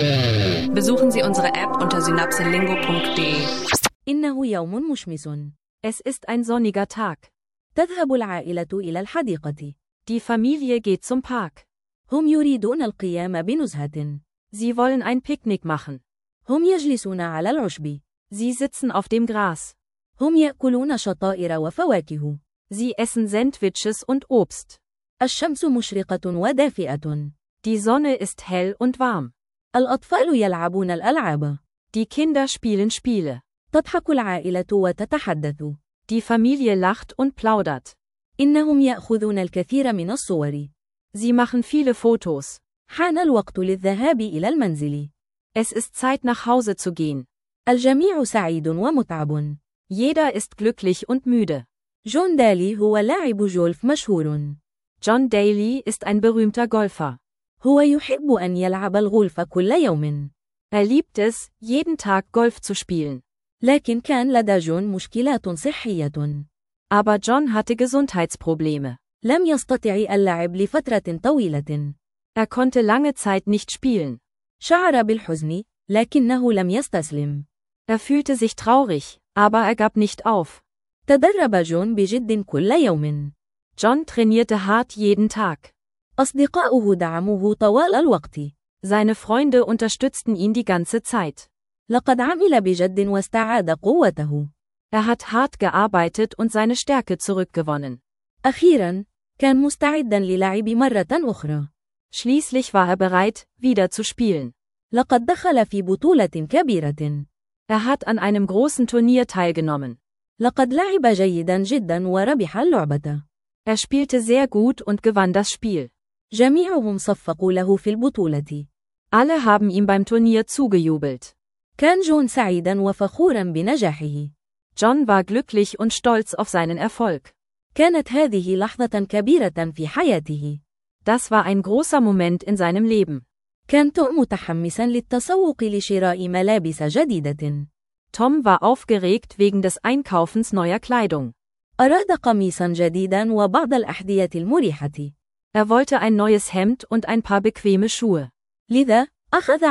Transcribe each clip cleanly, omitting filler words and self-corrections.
Besuchen Sie unsere App unter synapselingo.de. إنه يوم مشمس. Es ist ein sonniger Tag. تذهب العائلة إلى الحديقة. Die Familie geht zum Park. هم يريدون القيام بنزهة. Sie wollen ein Picknick machen. هم يجلسون على العشب. Sie sitzen auf dem Gras. هم يأكلون شطائر وفواكه. Sie essen Sandwiches und Obst. الشمس مشرقة ودافئة. Die Sonne ist hell und warm. الأطفال يلعبون الألعاب. Die Kinder spielen Spiele. تضحك العائلة وتتحدث. Die Familie lacht und plaudert. إنهم يأخذون الكثير من الصور. Sie machen viele Fotos. حان الوقت للذهاب إلى المنزل. Es ist Zeit nach Hause zu gehen. الجميع سعيد ومتعب. Jeder ist glücklich und müde. جون دالي هو لاعب جولف مشهور. John Daly ist ein berühmter Golfer. هو يحب أن يلعب الغولف كل يوم. Liebt es, jeden Tag Golf zu spielen. لكن كان لدى جون مشكلات صحية. Aber John hatte Gesundheitsprobleme. لم يستطع اللعب لفترة طويلة. Konnte lange Zeit nicht spielen. شعر بالحزن، لكنه لم يستسلم. Fühlte sich traurig, aber gab nicht auf. تدرب جون بجد كل يوم. John trainierte hart jeden Tag. أصدقاؤه دعموه طوال الوقت. Seine Freunde unterstützten ihn die ganze Zeit. لقد عمل بجد واستعاد قوته. Hat hart gearbeitet und seine Stärke zurückgewonnen. أخيراً، كان مستعداً للعب مرة أخرى. Schließlich war bereit, wieder zu spielen. لقد دخل في بطولة كبيرة. Hat an einem großen Turnier teilgenommen. لقد لعب جيداً جداً وربح اللعبة. Spielte sehr gut und gewann das Spiel. جميعهم صفقوا له في البطولة. Alle haben ihm beim Turnier zugejubelt. كان جون سعيداً وفخوراً بنجاحه. John war glücklich und stolz auf seinen Erfolg. كانت هذه لحظة كبيرة في حياته. Das war ein großer Moment in seinem Leben. كان توم متحمساً للتسوق لشراء ملابس جديدة. Tom war aufgeregt wegen des Einkaufens neuer Kleidung. أراد قميصاً جديداً وبعض الأحذية المريحة. Wollte ein neues Hemd und ein paar bequeme Schuhe. لذا، أخذ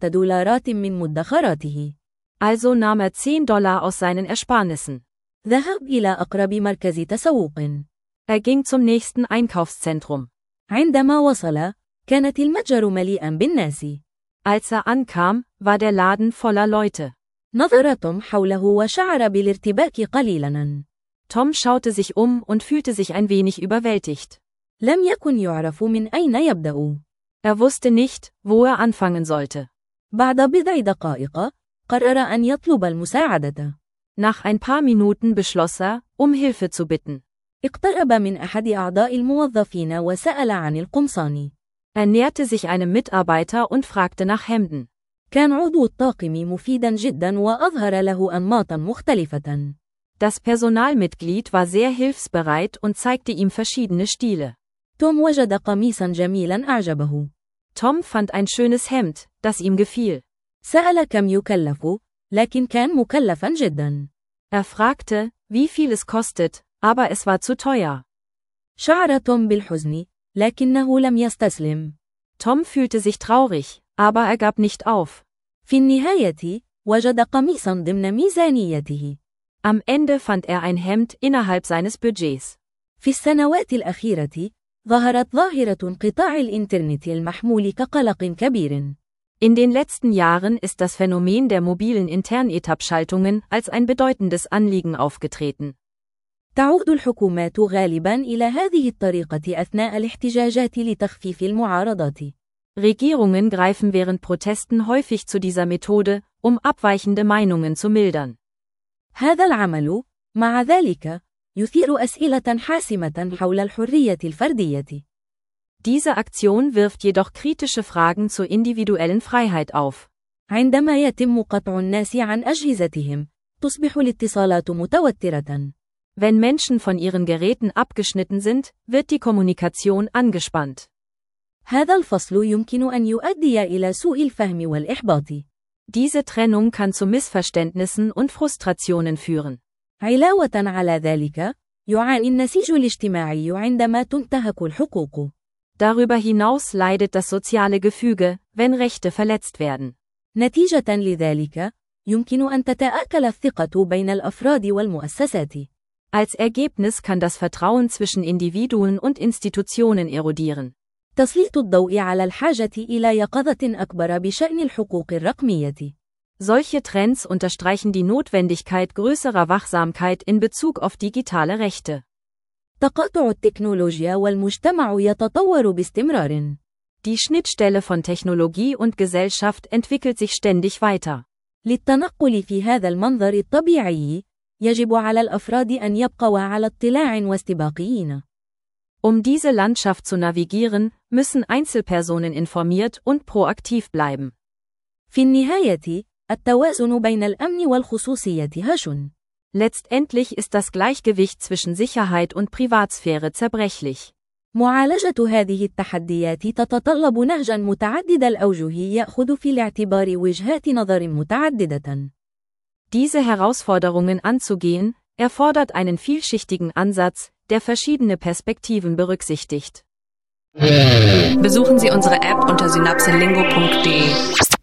$10 من مدخراته. Also nahm $10 aus seinen Ersparnissen. ذهب إلى أقرب مركز تسوق. Ging zum nächsten Einkaufszentrum. عندما وصل، كانت المتجر مليئاً بالناس. Als ankam, war der Laden voller Leute. نظر توم حوله وشعر بالارتباك قليلاً. Tom schaute sich und fühlte sich ein wenig überwältigt. لم يكن يعرف من أين يبدأ. Wusste nicht, wo anfangen sollte. بعد بضع دقائق، قرر أن يطلب المساعدة. Nach ein paar Minuten beschloss Hilfe zu bitten. اقترب من أحد أعضاء الموظفين وسأل عن القمصان. Näherte sich einem Mitarbeiter und fragte nach Hemden. كان عضو الطاقم مفيداً جداً وأظهر له أنماطاً مختلفة. Das Personalmitglied war sehr hilfsbereit und zeigte ihm verschiedene Stile. توم وجد قميصاً جميلاً أعجبه. Tom fand ein schönes Hemd, das ihm gefiel. سأل كم يكلف، لكن كان مكلفاً جداً. Fragte, wie viel es kostet, aber es war zu teuer. شعر توم بالحزن، لكنه لم يستسلم. Tom fühlte sich traurig, aber gab nicht auf. في النهاية، وجد قميصاً ضمن ميزانيته. Am Ende fand ein Hemd innerhalb seines Budgets. في السنوات الأخيرة، ظهرت ظاهرة انقطاع الإنترنت المحمول كقلق كبير. In den letzten Jahren ist das Phänomen der mobilen Internetabschaltungen als ein bedeutendes Anliegen aufgetreten. تعود الحكومات غالباً إلى هذه الطريقة أثناء الاحتجاجات لتخفيف المعارضات. Regierungen greifen während Protesten häufig zu dieser Methode, abweichende Meinungen zu mildern. هذا العمل، مع ذلك، يثير أسئلة حاسمة حول الحرية الفردية. Diese Aktion wirft jedoch kritische Fragen zur individuellen Freiheit auf. عندما يتم قطع الناس عن أجهزتهم، تصبح الاتصالات متوترة. Wenn Menschen von ihren Geräten abgeschnitten sind, wird die Kommunikation angespannt. هذا الفصل يمكن أن يؤدي إلى سوء الفهم والإحباط. Diese Trennung kann zu Missverständnissen und Frustrationen führen. علاوة على ذلك، يعاني النسيج الاجتماعي عندما تنتهك الحقوق. Darüber hinaus leidet das soziale Gefüge, wenn Rechte verletzt werden. نتيجة لذلك، يمكن أن تتآكل الثقة بين الأفراد والمؤسسات. Als Ergebnis kann das Vertrauen zwischen Individuen und Institutionen erodieren. تسليط الضوء على الحاجة إلى يقظة أكبر بشأن الحقوق الرقمية. Solche Trends unterstreichen die Notwendigkeit größerer Wachsamkeit in Bezug auf digitale Rechte. تقاطع التكنولوجيا والمجتمع يتطور باستمرار. Die Schnittstelle von Technologie und Gesellschaft entwickelt sich ständig weiter. للتنقل في هذا المنظر الطبيعي، يجب على الأفراد أن يبقوا على اطلاع واستباقيين. Diese Landschaft zu navigieren, müssen Einzelpersonen informiert und proaktiv bleiben. في النهاية، التوازن بين الأمن والخصوصية هش. Letztendlich ist das Gleichgewicht zwischen Sicherheit und Privatsphäre zerbrechlich. معالجة هذه التحديات تتطلب نهجاً متعدد الأوجه يأخذ في الاعتبار وجهات نظر متعددة. Diese Herausforderungen anzugehen, erfordert einen vielschichtigen Ansatz, der verschiedene Perspektiven berücksichtigt. Besuchen Sie unsere App unter synapselingo.de.